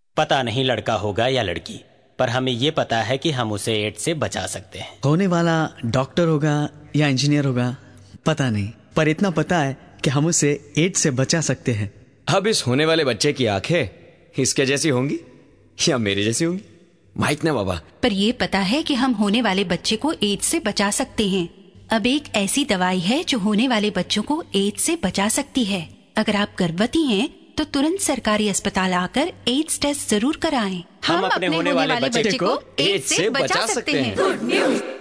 पता नहीं लड़का होगा या लड़की, पर हमें ये पता है कि हम उसे एड्स से बचा सकते हैं। होने वाला डॉक्टर होगा या इंजीनियर होगा पता नहीं, पर इतना पता है कि हम उसे एड्स से बचा सकते हैं। अब इस होने वाले बच्चे की आंखें इसके जैसी होंगी या मेरी जैसी होंगी, माइक ना बाबा। पर ये पता है कि हम होने वाले बच्चे को एड्स से बचा सकते हैं। अब एक ऐसी दवाई है जो होने वाले बच्चों को एड्स से बचा सकती है। अगर आप गर्भवती हैं तो तुरंत सरकारी अस्पताल आकर एड्स टेस्ट जरूर कराएं। हम अपने होने वाले बच्चे को एड्स से बचा सकते हैं। Good news.